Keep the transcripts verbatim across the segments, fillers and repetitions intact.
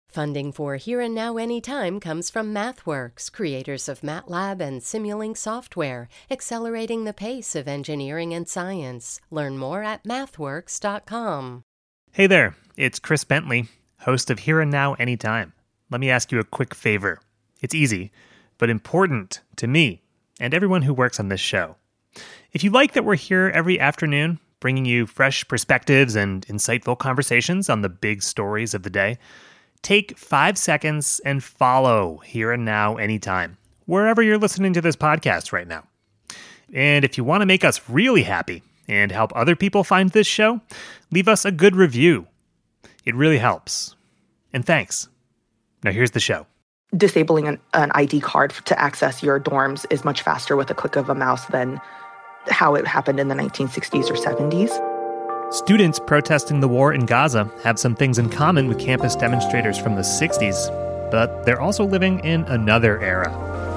Funding for Here and Now Anytime comes from MathWorks, creators of MATLAB and Simulink software, accelerating the pace of engineering and science. Learn more at mathworks dot com. Hey there, it's Chris Bentley, host of Here and Now Anytime. Let me ask you a quick favor. It's easy, but important to me and everyone who works on this show. If you like that we're here every afternoon, bringing you fresh perspectives and insightful conversations on the big stories of the day, take five seconds and follow Here and Now Anytime, wherever you're listening to this podcast right now. And if you want to make us really happy and help other people find this show, leave us a good review. It really helps. And thanks. Now here's the show. Disabling an, an I D card to access your dorms is much faster with a click of a mouse than how it happened in the nineteen sixties or seventies. Students protesting the war in Gaza have some things in common with campus demonstrators from the sixties, but they're also living in another era.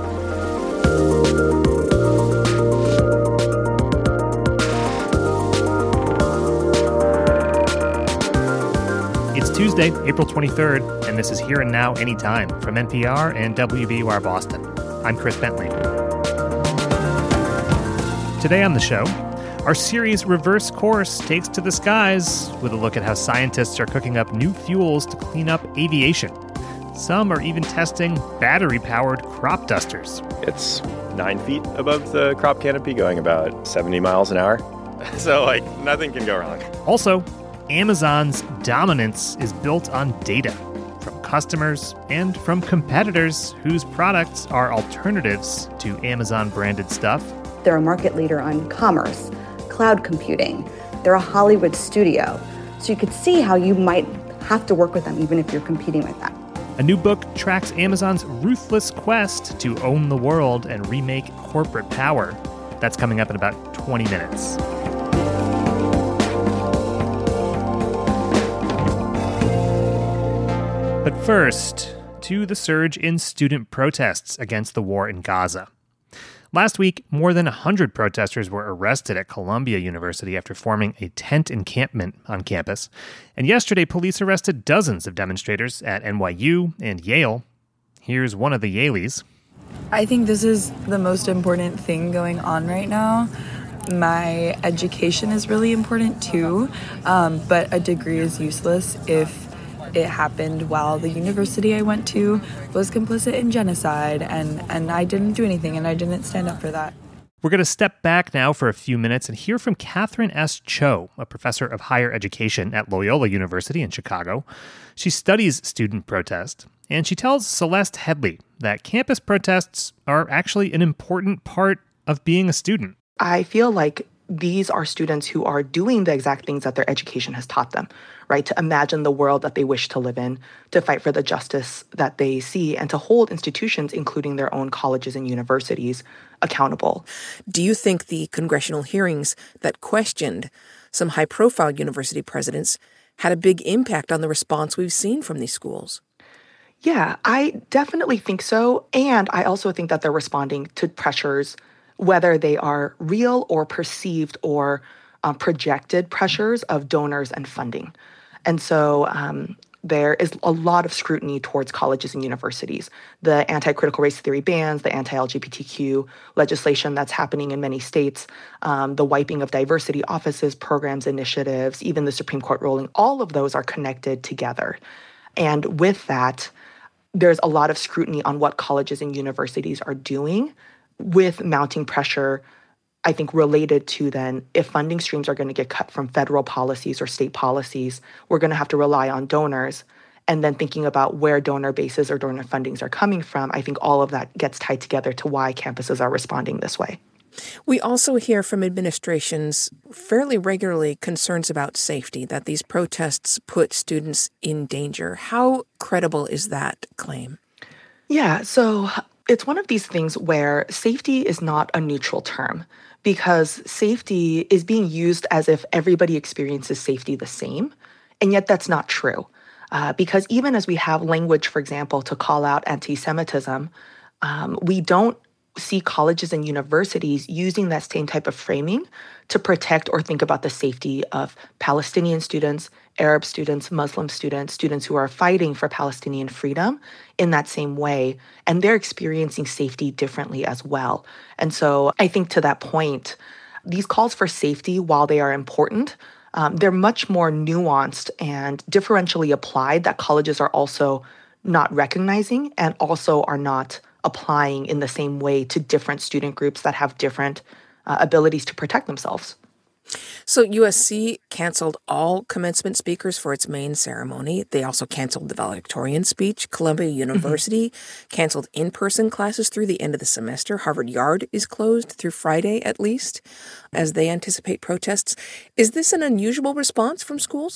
It's Tuesday, April twenty-third, and this is Here and Now Anytime from N P R and W B U R Boston. I'm Chris Bentley. Today on the show, our series Reverse Course takes to the skies with a look at how scientists are cooking up new fuels to clean up aviation. Some are even testing battery-powered crop dusters. It's nine feet above the crop canopy, going about seventy miles an hour. So, like, nothing can go wrong. Also, Amazon's dominance is built on data from customers and from competitors whose products are alternatives to Amazon-branded stuff. They're a market leader on commerce, cloud computing. They're a Hollywood studio. So you could see how you might have to work with them even if you're competing with them. A new book tracks Amazon's ruthless quest to own the world and remake corporate power. That's coming up in about twenty minutes. But first, to the surge in student protests against the war in Gaza. Last week, more than one hundred protesters were arrested at Columbia University after forming a tent encampment on campus. And yesterday, police arrested dozens of demonstrators at N Y U and Yale. Here's one of the Yaleys. I think this is the most important thing going on right now. My education is really important too, um, but a degree is useless if it happened while the university I went to was complicit in genocide, and, and I didn't do anything, and I didn't stand up for that. We're going to step back now for a few minutes and hear from Catherine S. Cho, a professor of higher education at Loyola University in Chicago. She studies student protest, and she tells Celeste Headley that campus protests are actually an important part of being a student. I feel like these are students who are doing the exact things that their education has taught them, right? To imagine the world that they wish to live in, to fight for the justice that they see, and to hold institutions, including their own colleges and universities, accountable. Do you think the congressional hearings that questioned some high-profile university presidents had a big impact on the response we've seen from these schools? Yeah, I definitely think so. And I also think that they're responding to pressures, whether they are real or perceived or um, projected pressures of donors and funding. And so um, there is a lot of scrutiny towards colleges and universities. The anti-critical race theory bans, the anti-L G B T Q legislation that's happening in many states, um, the wiping of diversity offices, programs, initiatives, even the Supreme Court ruling, all of those are connected together. And with that, there's a lot of scrutiny on what colleges and universities are doing, with mounting pressure, I think, related to then if funding streams are going to get cut from federal policies or state policies, we're going to have to rely on donors. And then thinking about where donor bases or donor fundings are coming from, I think all of that gets tied together to why campuses are responding this way. We also hear from administrations fairly regularly concerns about safety, that these protests put students in danger. How credible is that claim? Yeah, so it's one of these things where safety is not a neutral term, because safety is being used as if everybody experiences safety the same, and yet that's not true. Uh, because even as we have language, for example, to call out anti-Semitism, um, we don't see colleges and universities using that same type of framing to protect or think about the safety of Palestinian students, Arab students, Muslim students, students who are fighting for Palestinian freedom in that same way. And they're experiencing safety differently as well. And so I think to that point, these calls for safety, while they are important, um, they're much more nuanced and differentially applied that colleges are also not recognizing and also are not applying in the same way to different student groups that have different uh, abilities to protect themselves. So U S C canceled all commencement speakers for its main ceremony. They also canceled the valedictorian speech. Columbia University mm-hmm. canceled in-person classes through the end of the semester. Harvard Yard is closed through Friday, at least, as they anticipate protests. Is this an unusual response from schools?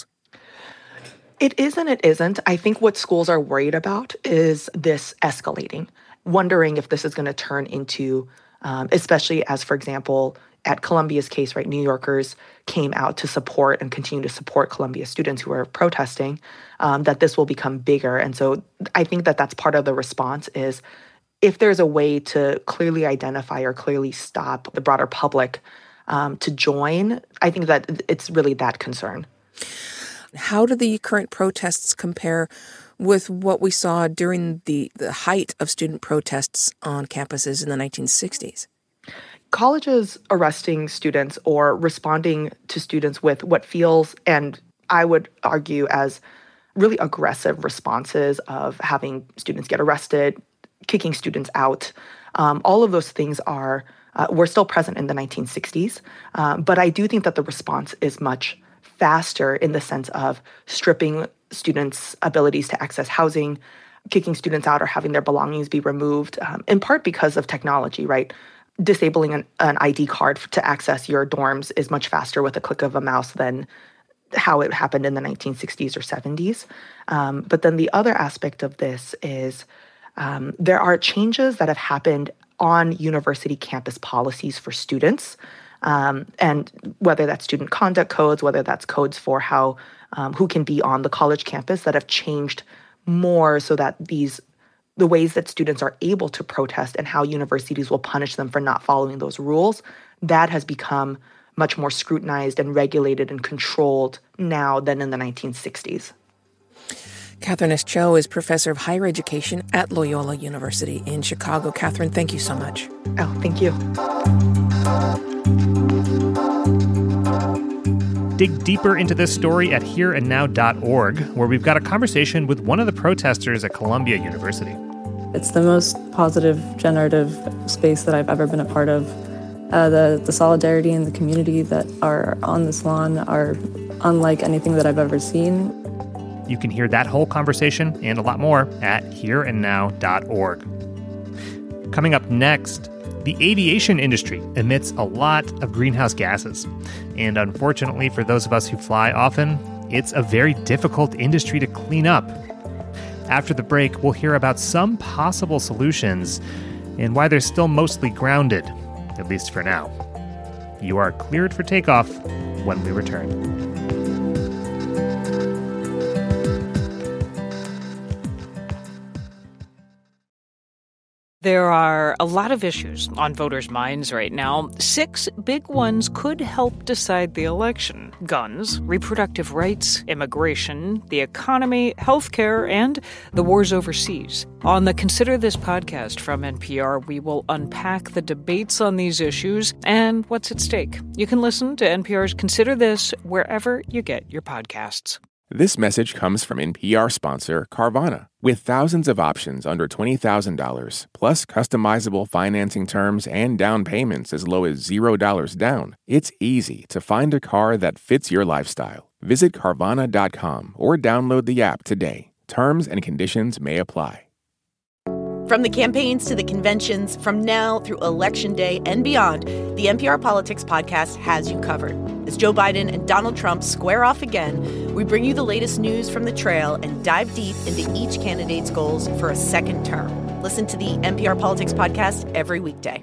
It is and it isn't. I think what schools are worried about is this escalating, wondering if this is going to turn into, um, especially as, for example, at Columbia's case, right, New Yorkers came out to support and continue to support Columbia students who are protesting, um, that this will become bigger. And so I think that that's part of the response is if there's a way to clearly identify or clearly stop the broader public um, to join, I think that it's really that concern. How do the current protests compare with what we saw during the, the height of student protests on campuses in the nineteen sixties? Colleges arresting students or responding to students with what feels, and I would argue as really aggressive responses of having students get arrested, kicking students out, um, all of those things are, uh, were still present in the nineteen sixties. Um, but I do think that the response is much faster in the sense of stripping students' abilities to access housing, kicking students out or having their belongings be removed, um, in part because of technology, right? Disabling an, an I D card to access your dorms is much faster with a click of a mouse than how it happened in the nineteen sixties or seventies. Um, but then the other aspect of this is um, there are changes that have happened on university campus policies for students. Um, and whether that's student conduct codes, whether that's codes for how um, who can be on the college campus that have changed more so that these the ways that students are able to protest and how universities will punish them for not following those rules, that has become much more scrutinized and regulated and controlled now than in the nineteen sixties. Catherine S. Cho is professor of higher education at Loyola University in Chicago. Catherine, thank you so much. Oh, thank you. Dig deeper into this story at here and now dot org, where we've got a conversation with one of the protesters at Columbia University. It's the most positive, generative space that I've ever been a part of. Uh, the, the solidarity and the community that are on this lawn are unlike anything that I've ever seen. You can hear that whole conversation and a lot more at here and now dot org. Coming up next, the aviation industry emits a lot of greenhouse gases. And unfortunately, for those of us who fly often, it's a very difficult industry to clean up. After the break, we'll hear about some possible solutions and why they're still mostly grounded, at least for now. You are cleared for takeoff when we return. There are a lot of issues on voters' minds right now. Six big ones could help decide the election: guns, reproductive rights, immigration, the economy, healthcare, and the wars overseas. On the Consider This podcast from N P R, we will unpack the debates on these issues and what's at stake. You can listen to N P R's Consider This wherever you get your podcasts. This message comes from N P R sponsor Carvana. With thousands of options under twenty thousand dollars, plus customizable financing terms and down payments as low as zero dollars down, it's easy to find a car that fits your lifestyle. Visit Carvana dot com or download the app today. Terms and conditions may apply. From the campaigns to the conventions, from now through Election Day and beyond, the N P R Politics Podcast has you covered. As Joe Biden and Donald Trump square off again, we bring you the latest news from the trail and dive deep into each candidate's goals for a second term. Listen to the N P R Politics Podcast every weekday.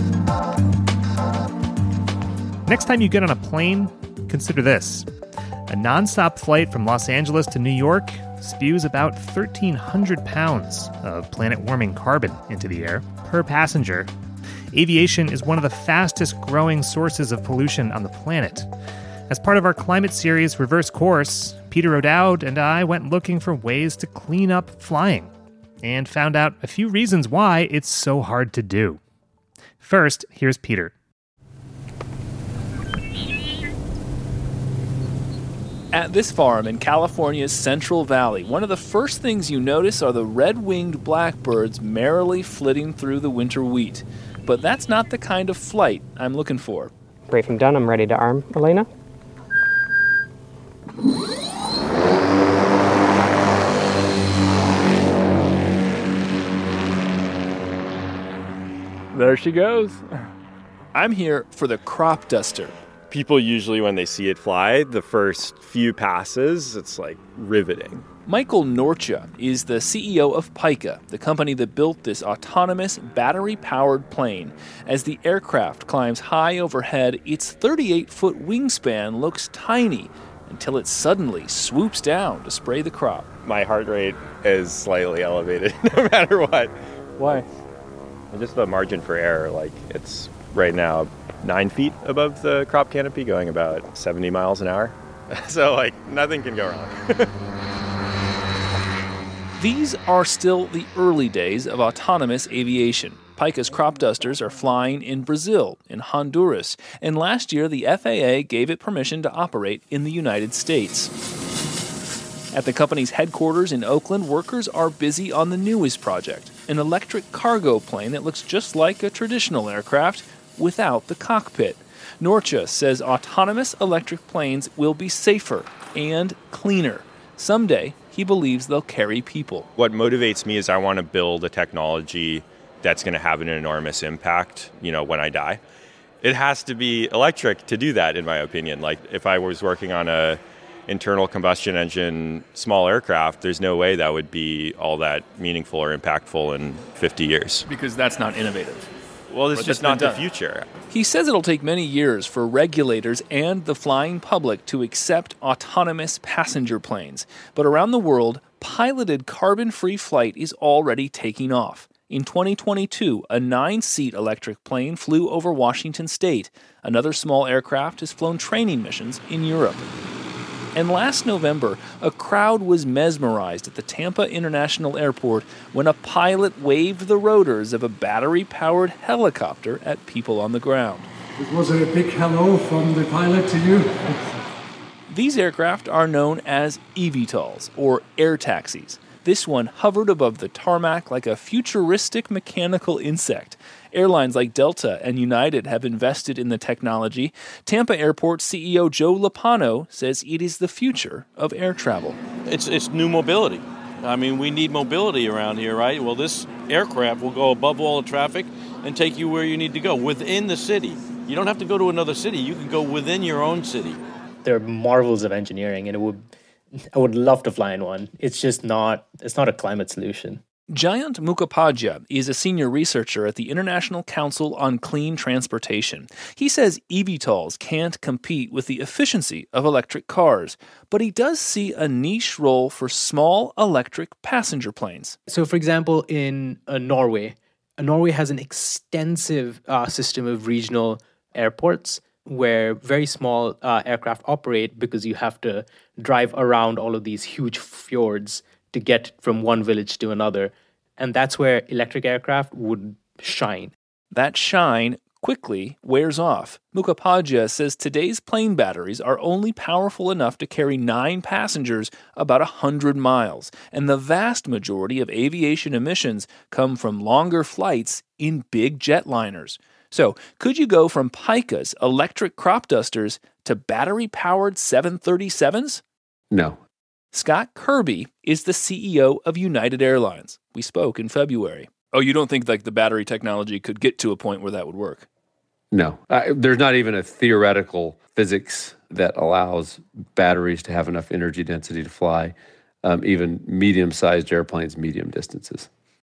Next time you get on a plane, consider this. A nonstop flight from Los Angeles to New York spews about thirteen hundred pounds of planet-warming carbon into the air per passenger. Aviation is one of the fastest-growing sources of pollution on the planet. As part of our climate series Reverse Course, Peter O'Dowd and I went looking for ways to clean up flying and found out a few reasons why it's so hard to do. First, here's Peter. At this farm in California's Central Valley, one of the first things you notice are the red-winged blackbirds merrily flitting through the winter wheat. But that's not the kind of flight I'm looking for. Briefing done. I'm ready to arm, Elena. There she goes. I'm here for the crop duster. People usually, when they see it fly, the first few passes, it's like riveting. Michael Norcia is the C E O of Pika, the company that built this autonomous, battery-powered plane. As the aircraft climbs high overhead, its thirty-eight foot wingspan looks tiny until it suddenly swoops down to spray the crop. My heart rate is slightly elevated no matter what. Why? Just the margin for error, like it's right now nine feet above the crop canopy going about seventy miles an hour. So like nothing can go wrong. These are still the early days of autonomous aviation. Pika's crop dusters are flying in Brazil, in Honduras, and last year the F A A gave it permission to operate in the United States. At the company's headquarters in Oakland, workers are busy on the newest project, an electric cargo plane that looks just like a traditional aircraft without the cockpit. Norcia says autonomous electric planes will be safer and cleaner. Someday, he believes they'll carry people. What motivates me is I want to build a technology that's going to have an enormous impact, you know, when I die. It has to be electric to do that, in my opinion. Like, if I was working on a internal combustion engine small aircraft, there's no way that would be all that meaningful or impactful in fifty years. Because that's not innovative. Well, it's just not the future. He says it'll take many years for regulators and the flying public to accept autonomous passenger planes. But around the world, piloted carbon-free flight is already taking off. In twenty twenty-two, a nine-seat electric plane flew over Washington state. Another small aircraft has flown training missions in Europe. And last November, a crowd was mesmerized at the Tampa International Airport when a pilot waved the rotors of a battery-powered helicopter at people on the ground. It was a big hello from the pilot to you. These aircraft are known as eVTOLs, or air taxis. This one hovered above the tarmac like a futuristic mechanical insect. Airlines like Delta and United have invested in the technology. Tampa Airport C E O Joe Lopano says it is the future of air travel. It's it's new mobility. I mean, we need mobility around here, right? Well, this aircraft will go above all the traffic and take you where you need to go, within the city. You don't have to go to another city. You can go within your own city. They're marvels of engineering, and it would I would love to fly in one. It's just not, it's not a climate solution. Jayant Mukhopadhyay is a senior researcher at the International Council on Clean Transportation. He says eVTOLs can't compete with the efficiency of electric cars, but he does see a niche role for small electric passenger planes. So, for example, in uh, Norway, uh, Norway has an extensive uh, system of regional airports where very small uh, aircraft operate because you have to drive around all of these huge fjords to get from one village to another. And that's where electric aircraft would shine. That shine quickly wears off. Mukhopadhyay says today's plane batteries are only powerful enough to carry nine passengers about one hundred miles. And the vast majority of aviation emissions come from longer flights in big jetliners. So, could you go from Pika's electric crop dusters to battery-powered seven thirty-sevens? No. Scott Kirby is the C E O of United Airlines. We spoke in February. Oh, you don't think like the battery technology could get to a point where that would work? No. Uh, there's not even a theoretical physics that allows batteries to have enough energy density to fly um, even medium-sized airplanes medium distances.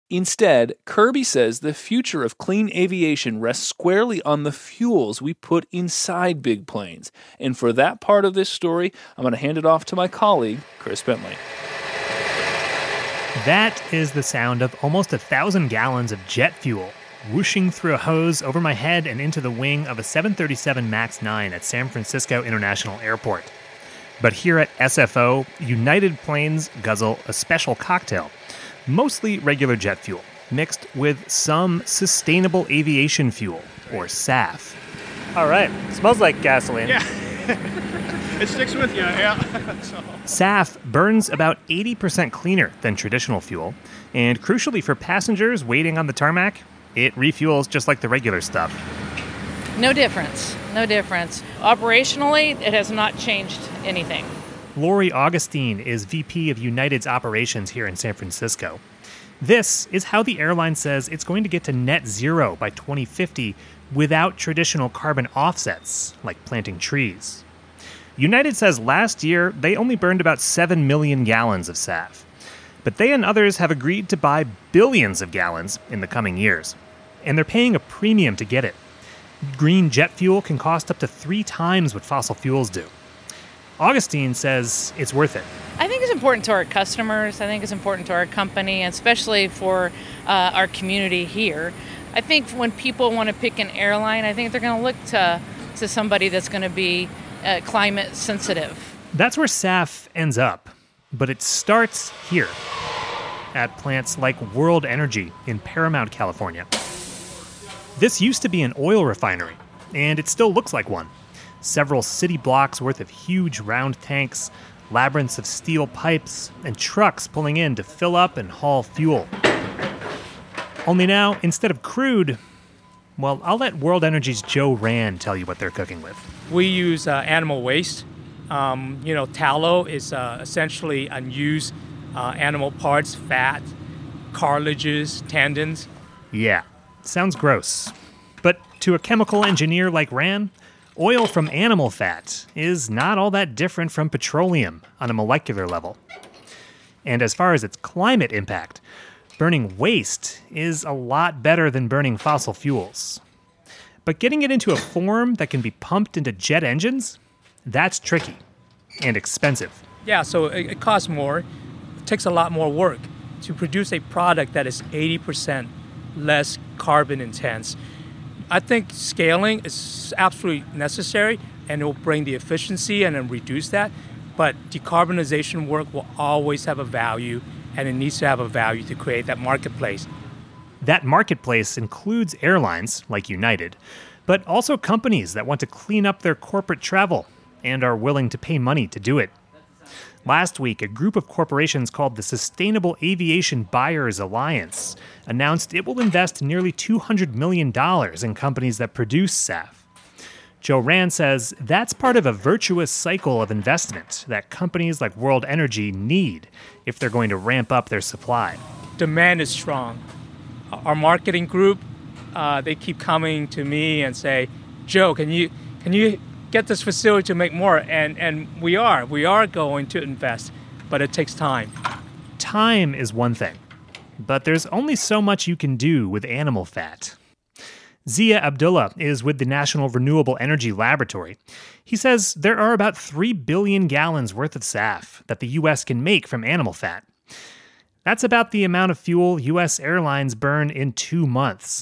Instead, Kirby says the future of clean aviation rests squarely on the fuels we put inside big planes. And for that part of this story, I'm going to hand it off to my colleague, Chris Bentley. That is the sound of almost a thousand gallons of jet fuel whooshing through a hose over my head and into the wing of a seven thirty-seven MAX nine at San Francisco International Airport. But here at S F O, United Planes guzzle a special cocktail. Mostly regular jet fuel, mixed with some sustainable aviation fuel, or S A F. All right, smells like gasoline. Yeah, it sticks with you, yeah. So. S A F burns about eighty percent cleaner than traditional fuel, and crucially for passengers waiting on the tarmac, it refuels just like the regular stuff. No difference, no difference. Operationally, it has not changed anything. Lori Augustine is V P of United's operations here in San Francisco. This is how the airline says it's going to get to net zero by twenty fifty without traditional carbon offsets, like planting trees. United says last year they only burned about seven million gallons of S A F. But they and others have agreed to buy billions of gallons in the coming years. And they're paying a premium to get it. Green jet fuel can cost up to three times what fossil fuels do. Augustine says it's worth it. I think it's important to our customers. I think it's important to our company, and especially for uh, our community here. I think when people want to pick an airline, I think they're going to look to to somebody that's going to be uh, climate sensitive. That's where S A F ends up, but it starts here at plants like World Energy in Paramount, California. This used to be an oil refinery, and it still looks like one. Several city blocks worth of huge round tanks, labyrinths of steel pipes, and trucks pulling in to fill up and haul fuel. Only now, instead of crude, well, I'll let World Energy's Joe Rand tell you what they're cooking with. We use uh, animal waste. Um, you know, tallow is uh, essentially unused uh, animal parts, fat, cartilages, tendons. Yeah, sounds gross. But to a chemical engineer like Rand, oil from animal fat is not all that different from petroleum on a molecular level. And as far as its climate impact, burning waste is a lot better than burning fossil fuels. But getting it into a form that can be pumped into jet engines, that's tricky and expensive. Yeah, so it, it costs more. It takes a lot more work to produce a product that is eighty percent less carbon intense. I think scaling is absolutely necessary, and it will bring the efficiency and then reduce that. But decarbonization work will always have a value, and it needs to have a value to create that marketplace. That marketplace includes airlines like United, but also companies that want to clean up their corporate travel and are willing to pay money to do it. Last week, a group of corporations called the Sustainable Aviation Buyers Alliance announced it will invest nearly two hundred million dollars in companies that produce S A F. Joe Rand says that's part of a virtuous cycle of investment that companies like World Energy need if they're going to ramp up their supply. Demand is strong. Our marketing group, uh, they keep coming to me and say, Joe, can you can you get this facility to make more? And and we are. We are going to invest, but it takes time. Time is one thing, but there's only so much you can do with animal fat. Zia Abdullah is with the National Renewable Energy Laboratory. He says there are about three billion gallons worth of S A F that the U S can make from animal fat. That's about the amount of fuel U S airlines burn in two months.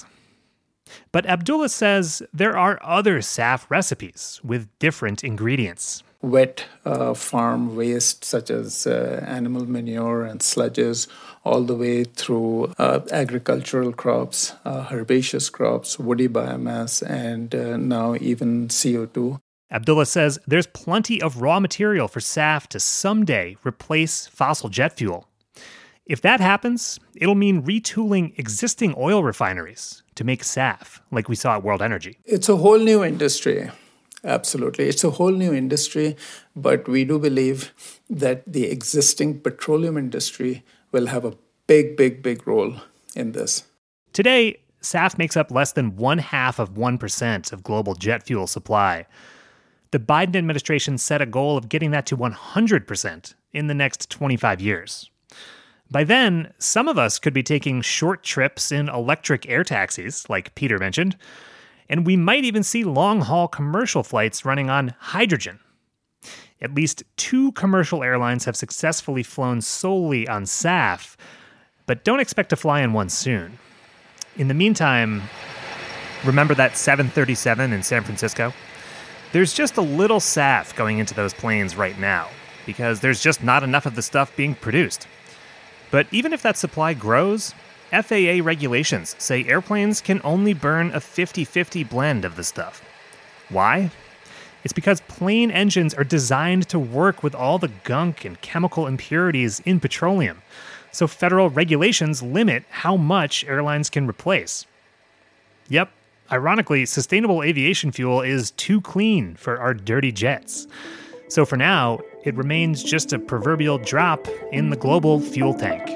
But Abdullah says there are other S A F recipes with different ingredients. Wet uh, farm waste such as uh, animal manure and sludges, all the way through uh, agricultural crops, uh, herbaceous crops, woody biomass, and uh, now even C O two. Abdullah says there's plenty of raw material for S A F to someday replace fossil jet fuel. If that happens, it'll mean retooling existing oil refineries to make S A F, like we saw at World Energy. It's a whole new industry. Absolutely. It's a whole new industry, but we do believe that the existing petroleum industry will have a big, big, big role in this. Today, S A F makes up less than one half of one percent of global jet fuel supply. The Biden administration set a goal of getting that to one hundred percent in the next twenty-five years. By then, some of us could be taking short trips in electric air taxis, like Peter mentioned, and we might even see long-haul commercial flights running on hydrogen. At least two commercial airlines have successfully flown solely on S A F, but don't expect to fly in one soon. In the meantime, remember that seven thirty-seven in San Francisco? There's just a little S A F going into those planes right now, because there's just not enough of the stuff being produced. But even if that supply grows, F A A regulations say airplanes can only burn a fifty-fifty blend of the stuff. Why? It's because plane engines are designed to work with all the gunk and chemical impurities in petroleum, so federal regulations limit how much airlines can replace. Yep, ironically, sustainable aviation fuel is too clean for our dirty jets. So for now, it remains just a proverbial drop in the global fuel tank.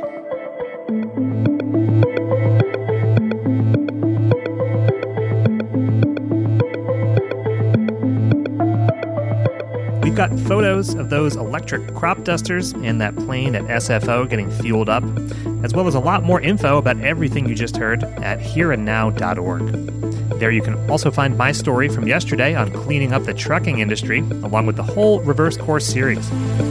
We've got photos of those electric crop dusters and that plane at S F O getting fueled up, as well as a lot more info about everything you just heard at here and now dot org. There you can also find my story from yesterday on cleaning up the trucking industry, along with the whole Reverse Course series.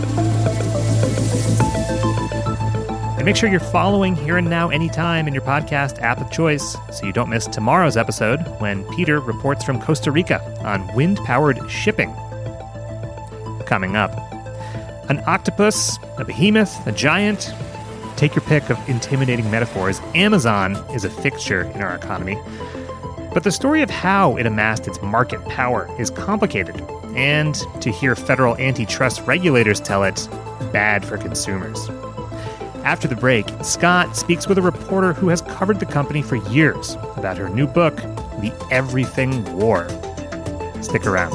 And make sure you're following Here and Now Anytime in your podcast app of choice so you don't miss tomorrow's episode when Peter reports from Costa Rica on wind-powered shipping. Coming up, an octopus, a behemoth, a giant. Take your pick of intimidating metaphors. Amazon is a fixture in our economy. But the story of how it amassed its market power is complicated, and to hear federal antitrust regulators tell it, bad for consumers. After the break, Scott speaks with a reporter who has covered the company for years about her new book, The Everything War. Stick around.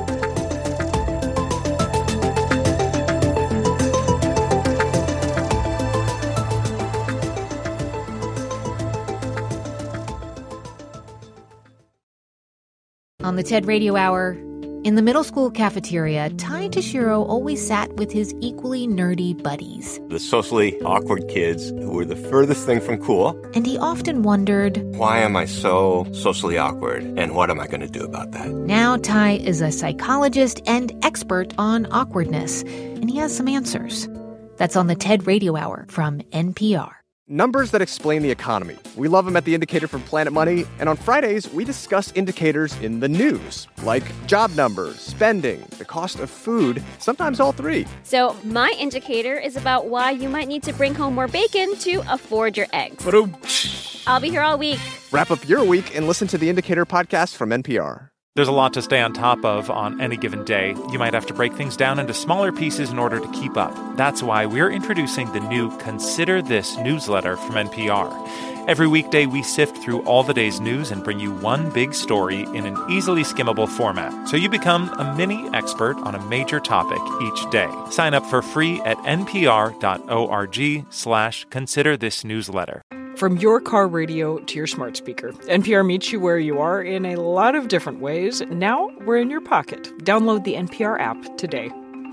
On the TED Radio Hour, in the middle school cafeteria, Ty Tashiro always sat with his equally nerdy buddies. The socially awkward kids who were the furthest thing from cool. And he often wondered, why am I so socially awkward, and what am I going to do about that? Now Ty is a psychologist and expert on awkwardness, and he has some answers. That's on the TED Radio Hour from N P R. Numbers that explain the economy. We love them at The Indicator from Planet Money. And on Fridays, we discuss indicators in the news, like job numbers, spending, the cost of food, sometimes all three. So my indicator is about why you might need to bring home more bacon to afford your eggs. I'll be here all week. Wrap up your week and listen to The Indicator podcast from N P R. There's a lot to stay on top of on any given day. You might have to break things down into smaller pieces in order to keep up. That's why we're introducing the new Consider This newsletter from N P R. Every weekday, we sift through all the day's news and bring you one big story in an easily skimmable format, so you become a mini expert on a major topic each day. Sign up for free at npr.org slash consider this newsletter. From your car radio to your smart speaker, N P R meets you where you are in a lot of different ways. Now we're in your pocket. Download the N P R app today.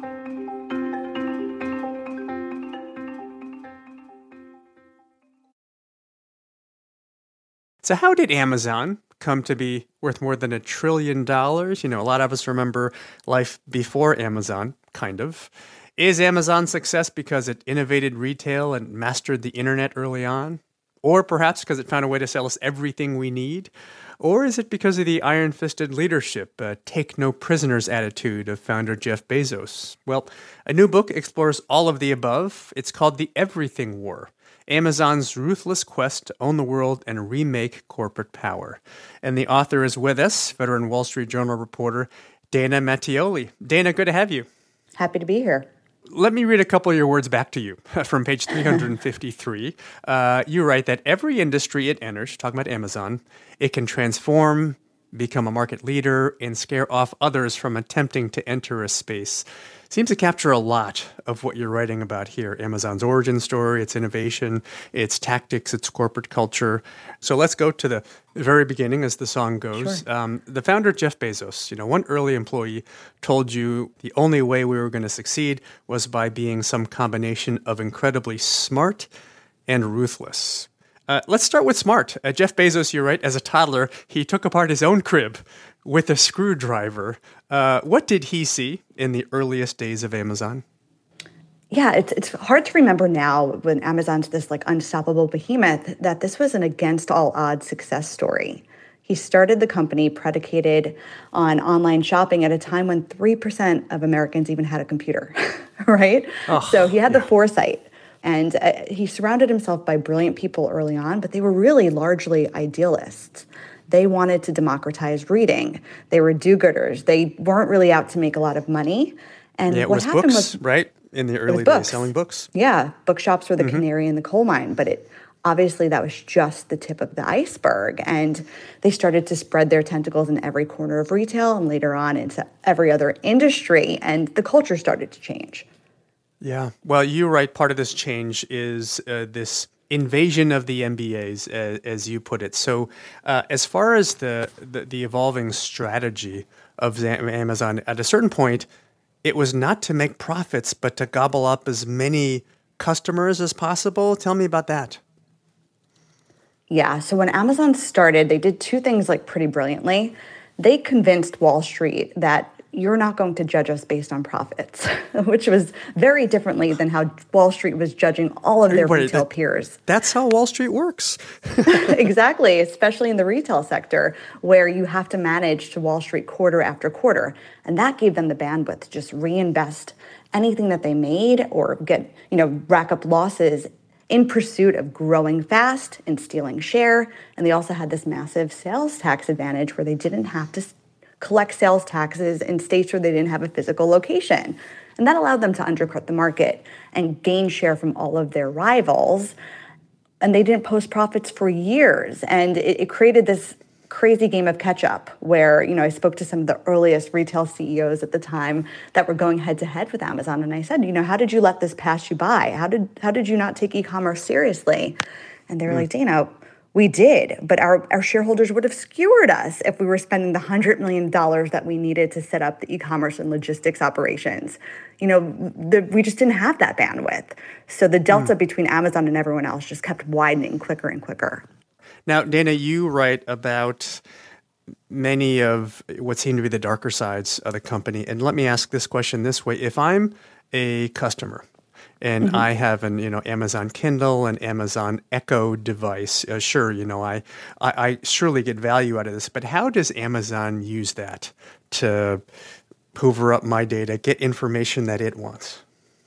So how did Amazon come to be worth more than a trillion dollars? You know, a lot of us remember life before Amazon, kind of. Is Amazon's success because it innovated retail and mastered the internet early on? Or perhaps because it found a way to sell us everything we need? Or is it because of the iron-fisted leadership, a take-no-prisoners attitude of founder Jeff Bezos? Well, a new book explores all of the above. It's called The Everything War, Amazon's ruthless quest to own the world and remake corporate power. And the author is with us, veteran Wall Street Journal reporter Dana Mattioli. Dana, good to have you. Happy to be here. Let me read a couple of your words back to you from page three hundred fifty-three. Uh, you write that every industry it enters, talking about Amazon, it can transform, become a market leader, and scare off others from attempting to enter a space. Seems to capture a lot of what you're writing about here. Amazon's origin story, its innovation, its tactics, its corporate culture. So let's go to the very beginning, as the song goes. Sure. Um, the founder, Jeff Bezos, you know, one early employee told you the only way we were going to succeed was by being some combination of incredibly smart and ruthless. Uh, let's start with smart. Uh, Jeff Bezos, you're right, as a toddler, he took apart his own crib with a screwdriver. Uh, what did he see in the earliest days of Amazon? Yeah, it's it's hard to remember now when Amazon's this like unstoppable behemoth that this was an against all odds success story. He started the company predicated on online shopping at a time when three percent of Americans even had a computer, right? Oh, so he had yeah. the foresight. And uh, he surrounded himself by brilliant people early on, but they were really largely idealists. They wanted to democratize reading. They were do-gooders. They weren't really out to make a lot of money. And yeah, it what was happened books, was, right? In the early days, books. selling books. Yeah, bookshops were the Mm-hmm. canary in the coal mine, but it obviously that was just the tip of the iceberg. And they started to spread their tentacles in every corner of retail and later on into every other industry, and the culture started to change. Yeah. Well, you're right. Part of this change is uh, this invasion of the M B As, uh, as you put it. So uh, as far as the, the, the evolving strategy of Amazon, at a certain point, it was not to make profits, but to gobble up as many customers as possible. Tell me about that. Yeah. So when Amazon started, they did two things like pretty brilliantly. They convinced Wall Street that you're not going to judge us based on profits, which was very differently than how Wall Street was judging all of their Wait, retail that, peers. That's how Wall Street works. Exactly, especially in the retail sector, where you have to manage to Wall Street quarter after quarter. And that gave them the bandwidth to just reinvest anything that they made or get, you know, rack up losses in pursuit of growing fast and stealing share. And they also had this massive sales tax advantage where they didn't have to collect sales taxes in states where they didn't have a physical location. And that allowed them to undercut the market and gain share from all of their rivals. And they didn't post profits for years. And it, it created this crazy game of catch up where, you know, I spoke to some of the earliest retail C E Os at the time that were going head to head with Amazon. And I said, you know, how did you let this pass you by? How did, how did you not take e-commerce seriously? And they were mm. like, Dana, we did, but our, our shareholders would have skewered us if we were spending the one hundred million dollars that we needed to set up the e-commerce and logistics operations. You know, the, we just didn't have that bandwidth. So the delta mm. between Amazon and everyone else just kept widening quicker and quicker. Now, Dana, you write about many of what seem to be the darker sides of the company. And let me ask this question this way. If I'm a customer, and mm-hmm. I have an, you know, Amazon Kindle and Amazon Echo device. Uh, sure, you know, I, I, I surely get value out of this, but how does Amazon use that to hoover up my data, get information that it wants?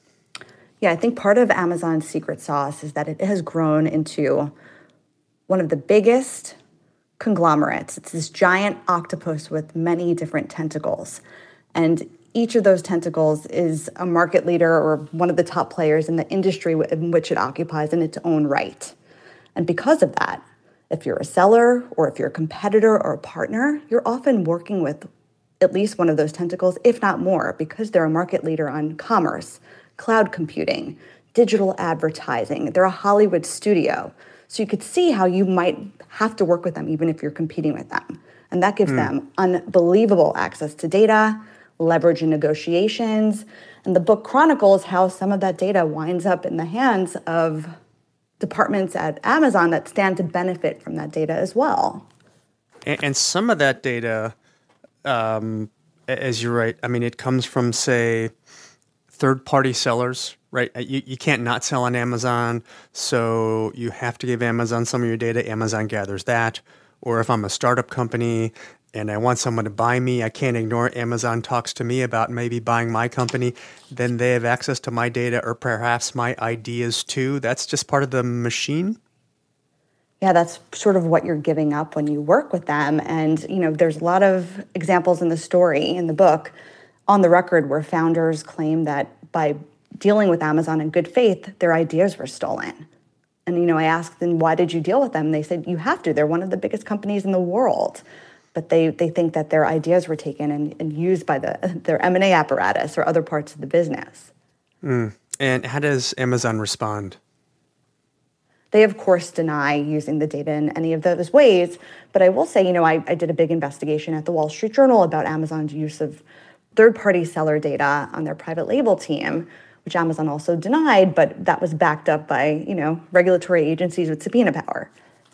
Yeah, I think part of Amazon's secret sauce is that it has grown into one of the biggest conglomerates. It's this giant octopus with many different tentacles. And each of those tentacles is a market leader or one of the top players in the industry in which it occupies in its own right. And because of that, if you're a seller or if you're a competitor or a partner, you're often working with at least one of those tentacles, if not more, because they're a market leader on commerce, cloud computing, digital advertising. They're a Hollywood studio. So you could see how you might have to work with them even if you're competing with them. And that gives mm. them unbelievable access to data, leverage in negotiations. And the book chronicles how some of that data winds up in the hands of departments at Amazon that stand to benefit from that data as well. And, and some of that data, um, as you're right, I mean, it comes from, say, third-party sellers, right? You, you can't not sell on Amazon, so you have to give Amazon some of your data. Amazon gathers that. Or if I'm a startup company and I want someone to buy me, I can't ignore Amazon talks to me about maybe buying my company. Then they have access to my data or perhaps my ideas too. That's just part of the machine. Yeah, that's sort of what you're giving up when you work with them. And, you know, there's a lot of examples in the story, in the book, on the record where founders claim that by dealing with Amazon in good faith, their ideas were stolen. And, you know, I asked them, why did you deal with them? They said, you have to. They're one of the biggest companies in the world. but they, they think that their ideas were taken and, and used by the their M and A apparatus or other parts of the business. Mm. And how does Amazon respond? They, of course, deny using the data in any of those ways. But I will say, you know, I, I did a big investigation at the Wall Street Journal about Amazon's use of third-party seller data on their private label team, which Amazon also denied, but that was backed up by, you know, regulatory agencies with subpoena power.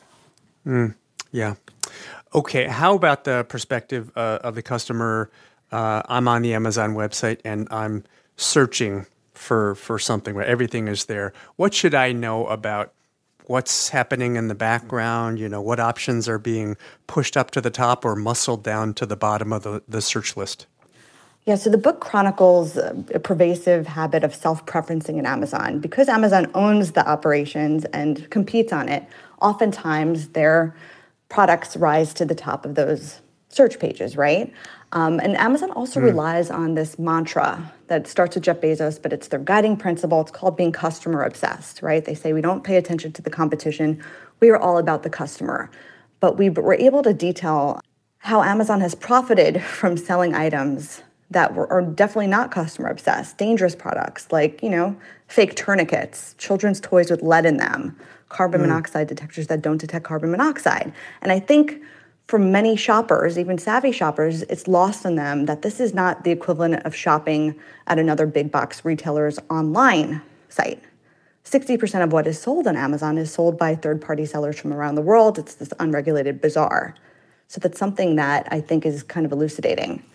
Mm, yeah. Okay, how about the perspective uh, of the customer? Uh, I'm on the Amazon website and I'm searching for, for something where everything is there. What should I know about what's happening in the background? You know, what options are being pushed up to the top or muscled down to the bottom of the, the search list? Yeah, so the book chronicles a pervasive habit of self-preferencing in Amazon. Because Amazon owns the operations and competes on it, oftentimes their products rise to the top of those search pages, right? Um, and Amazon also mm. relies on this mantra that starts with Jeff Bezos, but it's their guiding principle. It's called being customer obsessed, right? They say we don't pay attention to the competition. We are all about the customer. But we were able to detail how Amazon has profited from selling items that were, are definitely not customer obsessed, dangerous products like, you know, fake tourniquets, children's toys with lead in them, carbon mm. monoxide detectors that don't detect carbon monoxide. And I think for many shoppers, even savvy shoppers, it's lost on them that this is not the equivalent of shopping at another big box retailer's online site. sixty percent of what is sold on Amazon is sold by third-party sellers from around the world. It's this unregulated bazaar. So that's something that I think is kind of elucidating.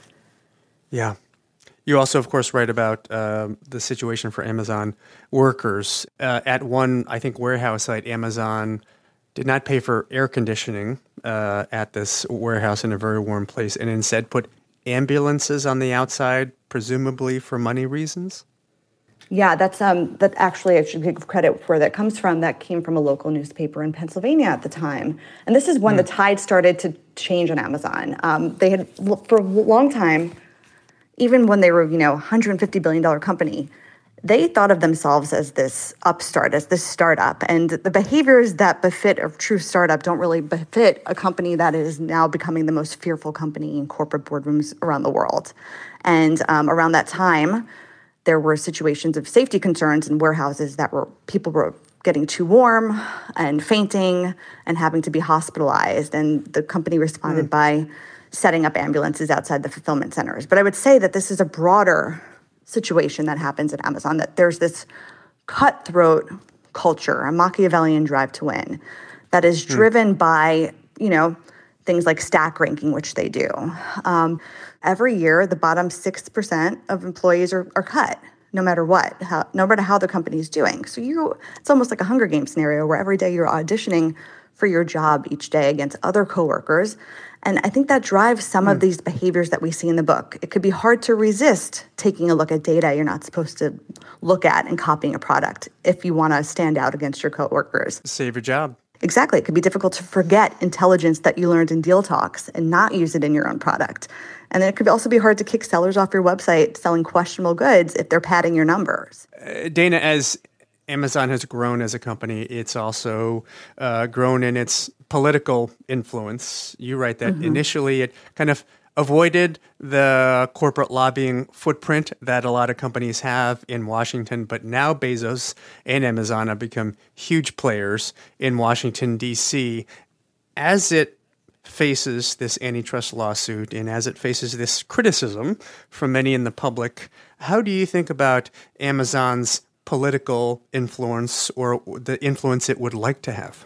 Yeah. You also, of course, write about uh, the situation for Amazon workers. Uh, at one, I think, warehouse site, Amazon did not pay for air conditioning uh, at this warehouse in a very warm place and instead put ambulances on the outside, presumably for money reasons? Yeah, that's um, that actually I should give credit where that comes from. That came from a local newspaper in Pennsylvania at the time. And this is when mm. the tide started to change on Amazon. Um, they had, for a long time, even when they were, you know, one hundred fifty billion dollars company, they thought of themselves as this upstart, as this startup. And the behaviors that befit a true startup don't really befit a company that is now becoming the most fearful company in corporate boardrooms around the world. And um, around that time, there were situations of safety concerns in warehouses that were people were getting too warm and fainting and having to be hospitalized. And the company responded mm. by setting up ambulances outside the fulfillment centers. But I would say that this is a broader situation that happens at Amazon, that there's this cutthroat culture, a Machiavellian drive to win, that is driven mm. by, you know, things like stack ranking, which they do. Um, every year, the bottom six percent of employees are, are cut, no matter what, how, no matter how the company is doing. So you, it's almost like a Hunger Games scenario where every day you're auditioning for your job each day against other coworkers. And I think that drives some mm. of these behaviors that we see in the book. It could be hard to resist taking a look at data you're not supposed to look at and copying a product if you want to stand out against your coworkers. Save your job. Exactly. It could be difficult to forget intelligence that you learned in deal talks and not use it in your own product. And then it could also be hard to kick sellers off your website selling questionable goods if they're padding your numbers. Uh, Dana, as Amazon has grown as a company, it's also uh, grown in its political influence. You write that mm-hmm. initially it kind of avoided the corporate lobbying footprint that a lot of companies have in Washington, but now Bezos and Amazon have become huge players in Washington, D C. As it faces this antitrust lawsuit and as it faces this criticism from many in the public, how do you think about Amazon's political influence or the influence it would like to have?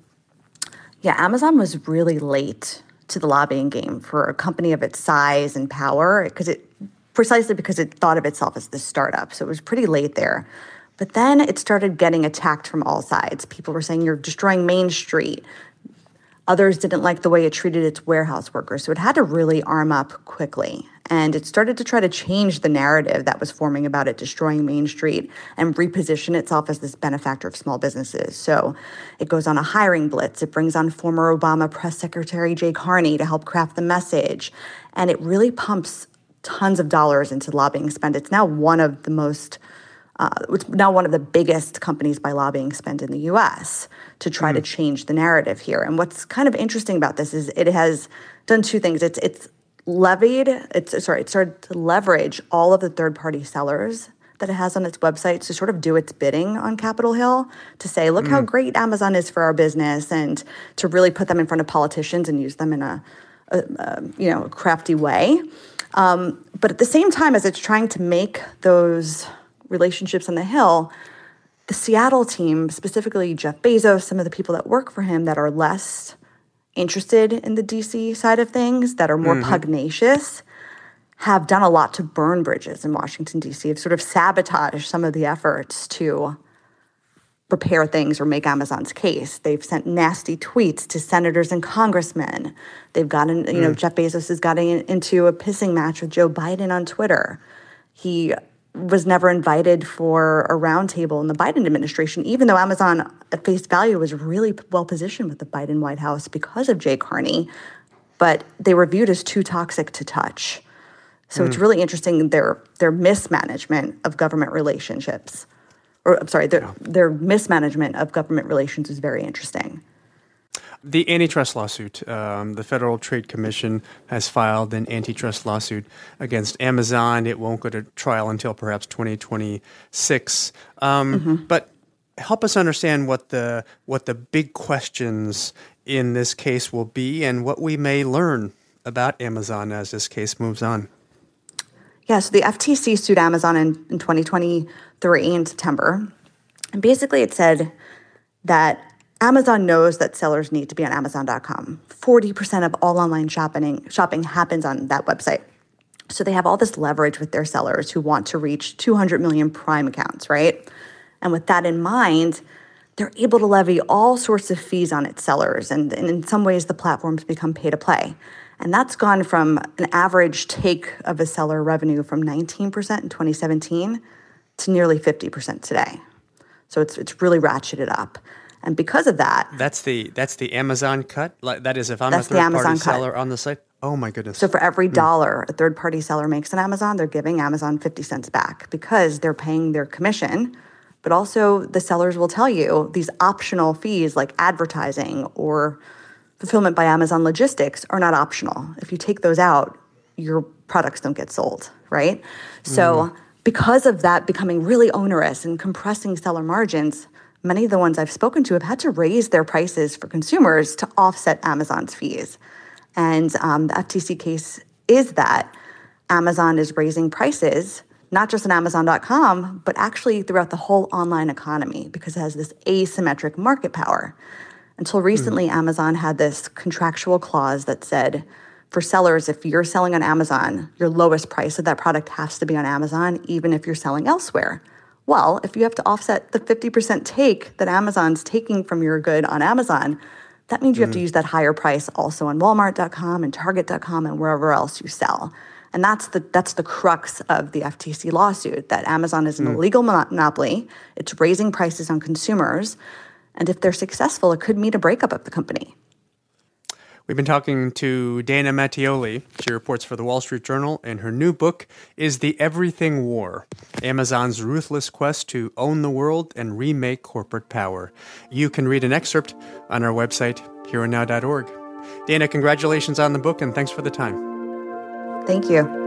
Yeah, Amazon was really late to the lobbying game for a company of its size and power, because it precisely because it thought of itself as this startup. So it was pretty late there. But then it started getting attacked from all sides. People were saying, you're destroying Main Street. Others didn't like the way it treated its warehouse workers. So it had to really arm up quickly. And it started to try to change the narrative that was forming about it destroying Main Street and reposition itself as this benefactor of small businesses. So it goes on a hiring blitz. It brings on former Obama press secretary Jay Carney to help craft the message. And it really pumps tons of dollars into lobbying spend. It's now one of the most Uh, it's now one of the biggest companies by lobbying spend in the U S to try mm. to change the narrative here. And what's kind of interesting about this is it has done two things. It's it's levied, it's sorry, it started to leverage all of the third-party sellers that it has on its website to sort of do its bidding on Capitol Hill, to say, look mm. how great Amazon is for our business, and to really put them in front of politicians and use them in a, a, a you know, a crafty way. Um, but at the same time, as it's trying to make those relationships on the Hill, the Seattle team, specifically Jeff Bezos, some of the people that work for him that are less interested in the D C side of things, that are more mm-hmm. pugnacious, have done a lot to burn bridges in Washington, D C, have sort of sabotaged some of the efforts to prepare things or make Amazon's case. They've sent nasty tweets to senators and congressmen. They've gotten, you mm. know, Jeff Bezos has gotten into a pissing match with Joe Biden on Twitter. He was never invited for a roundtable in the Biden administration, even though Amazon at face value was really well positioned with the Biden White House because of Jay Carney, but they were viewed as too toxic to touch. So mm. it's really interesting, their their mismanagement of government relationships. Or, I'm sorry, their, yeah. their mismanagement of government relations is very interesting. The antitrust lawsuit. Um, the Federal Trade Commission has filed an antitrust lawsuit against Amazon. It won't go to trial until perhaps twenty twenty-six. Um, mm-hmm. But help us understand what the what the big questions in this case will be and what we may learn about Amazon as this case moves on. Yeah, so the F T C sued Amazon in, in twenty twenty-three in September. And basically it said that Amazon knows that sellers need to be on Amazon dot com. forty percent of all online shopping shopping happens on that website. So they have all this leverage with their sellers who want to reach two hundred million Prime accounts, right? And with that in mind, they're able to levy all sorts of fees on its sellers. And, and in some ways, the platforms become pay to play. And that's gone from an average take of a seller revenue from nineteen percent in twenty seventeen to nearly fifty percent today. So it's it's really ratcheted up. And because of that... That's the that's the Amazon cut? Like, that is, if I'm a third-party seller on the site? Oh, my goodness. So for every dollar a third-party seller makes on Amazon, they're giving Amazon fifty cents back because they're paying their commission. But also the sellers will tell you these optional fees like advertising or fulfillment by Amazon Logistics are not optional. If you take those out, your products don't get sold, right? Mm. So because of that becoming really onerous and compressing seller margins, many of the ones I've spoken to have had to raise their prices for consumers to offset Amazon's fees. And um, the F T C case is that Amazon is raising prices, not just on Amazon dot com, but actually throughout the whole online economy because it has this asymmetric market power. Until recently, mm. Amazon had this contractual clause that said, for sellers, if you're selling on Amazon, your lowest price of that product has to be on Amazon, even if you're selling elsewhere. Well, if you have to offset the fifty percent take that Amazon's taking from your good on Amazon, that means you mm. have to use that higher price also on Walmart dot com and Target dot com and wherever else you sell. And that's the that's the crux of the F T C lawsuit, that Amazon is an mm. illegal monopoly. It's raising prices on consumers. And if they're successful, it could mean a breakup of the company. We've been talking to Dana Mattioli. She reports for the Wall Street Journal, and her new book is The Everything War, Amazon's ruthless quest to own the world and remake corporate power. You can read an excerpt on our website, here and now dot org. Dana, congratulations on the book, and thanks for the time. Thank you.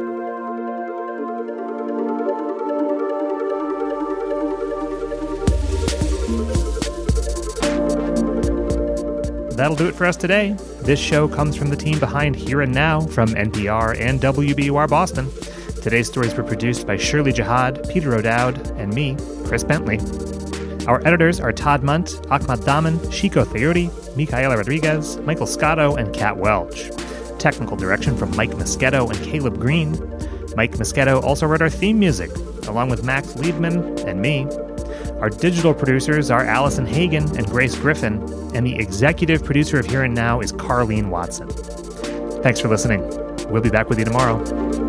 That'll do it for us today. This show comes from the team behind Here and Now from N P R and W B U R Boston. Today's stories were produced by Shirley Jihad, Peter O'Dowd, and me, Chris Bentley. Our editors are Todd Munt, Ahmad Daman, Chico Theuri, Micaela Rodriguez, Michael Scotto, and Kat Welch. Technical direction from Mike Moschetto and Caleb Green. Mike Moschetto also wrote our theme music, along with Max Liebman and me. Our digital producers are Allison Hagen and Grace Griffin, and the executive producer of Here and Now is Carlene Watson. Thanks for listening. We'll be back with you tomorrow.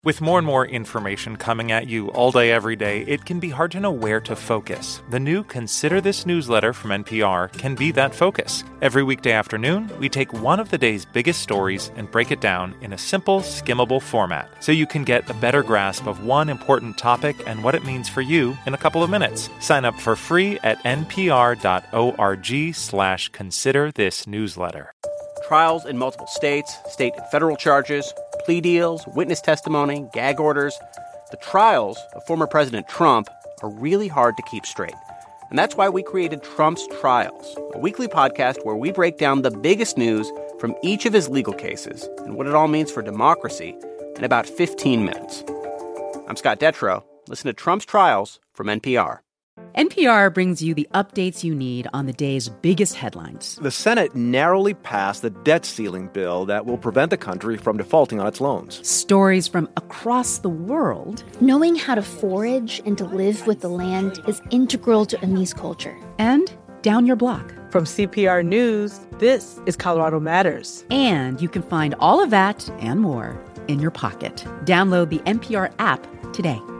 With more and more information coming at you all day, every day, it can be hard to know where to focus. The new Consider This newsletter from N P R can be that focus. Every weekday afternoon, we take one of the day's biggest stories and break it down in a simple, skimmable format, so you can get a better grasp of one important topic and what it means for you in a couple of minutes. Sign up for free at npr.org slash consider this newsletter. Trials in multiple states, state and federal charges, plea deals, witness testimony, gag orders. The trials of former President Trump are really hard to keep straight. And that's why we created Trump's Trials, a weekly podcast where we break down the biggest news from each of his legal cases and what it all means for democracy in about fifteen minutes. I'm Scott Detrow. Listen to Trump's Trials from N P R. N P R brings you the updates you need on the day's biggest headlines. The Senate narrowly passed the debt ceiling bill that will prevent the country from defaulting on its loans. Stories from across the world. Knowing how to forage and to live with the land is integral to Amis culture. And down your block. From C P R News, this is Colorado Matters. And you can find all of that and more in your pocket. Download the N P R app today.